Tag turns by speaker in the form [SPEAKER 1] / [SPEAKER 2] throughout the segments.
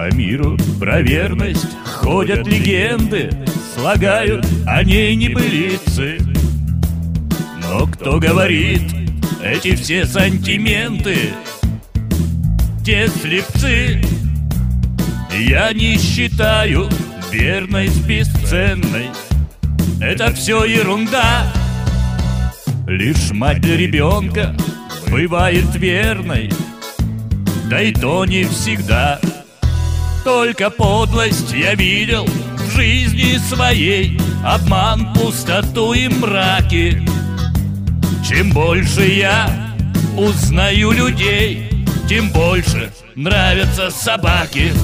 [SPEAKER 1] По миру про верность ходят легенды, слагают о ней небылицы. Но кто говорит эти все сантименты? Те слепцы. Я не считаю верность бесценной. Это все ерунда. Лишь мать для ребенка бывает верной, да и то не всегда. Только подлость я видел в жизни своей, обман, пустоту и мраки. Чем больше я узнаю людей, тем больше нравятся собаки.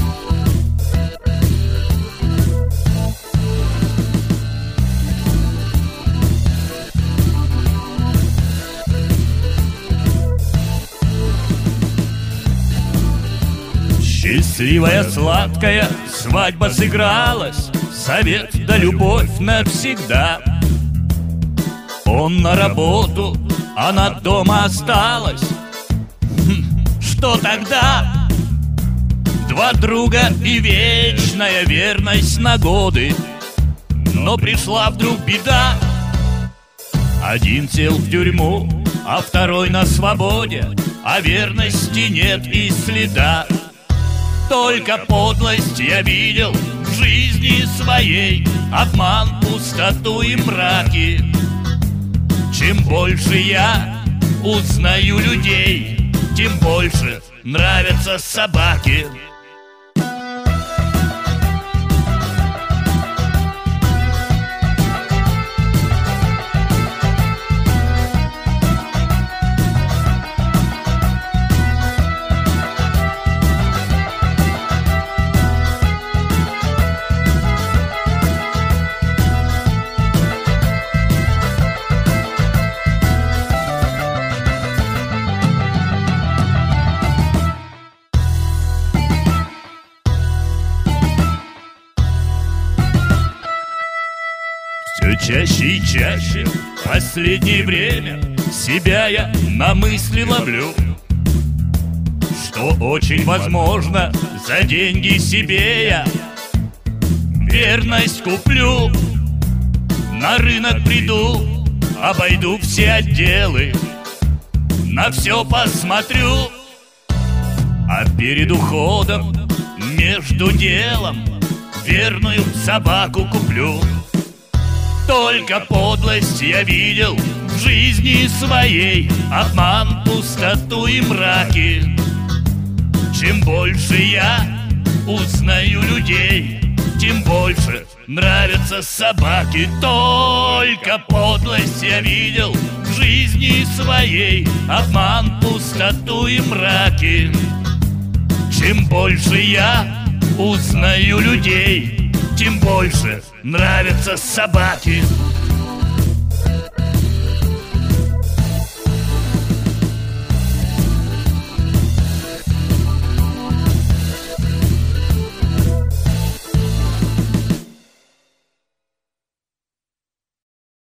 [SPEAKER 1] Счастливая, сладкая свадьба сыгралась, совет да любовь навсегда. Он на работу, она дома осталась. Что тогда? Два друга и вечная верность на годы. Но пришла вдруг беда. Один сел в тюрьму, а второй на свободе, а верности нет и следа. Только подлость я видел в жизни своей, обман, пустоту и мраки. Чем больше я узнаю людей, тем больше нравятся собаки. Все чаще и чаще в последнее время себя я на мысли ловлю, что очень возможно за деньги себе я верность куплю. На рынок приду, обойду все отделы, на все посмотрю, а перед уходом между делом верную собаку куплю. Только подлость я видел в жизни своей, обман, пустоту и мраки. Чем больше я узнаю людей, тем больше нравятся собаки. Только подлость я видел в жизни своей, обман, пустоту и мраки. Чем больше я узнаю людей, тем больше нравятся собаки.